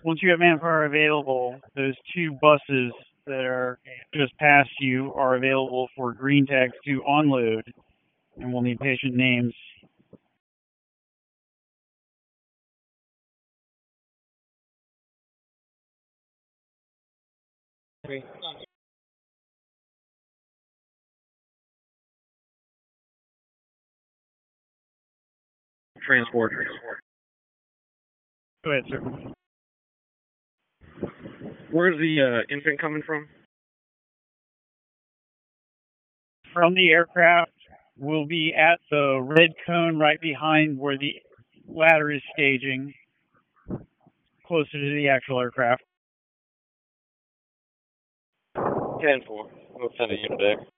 Once you have manpower available, those two buses that are just past you are available for green tags to onload, and we'll need patient names. Transport. Go ahead, sir. Where's the infant coming from? From the aircraft, we'll be at the red cone right behind where the ladder is staging, closer to the actual aircraft. 10-4. We'll send a unit there.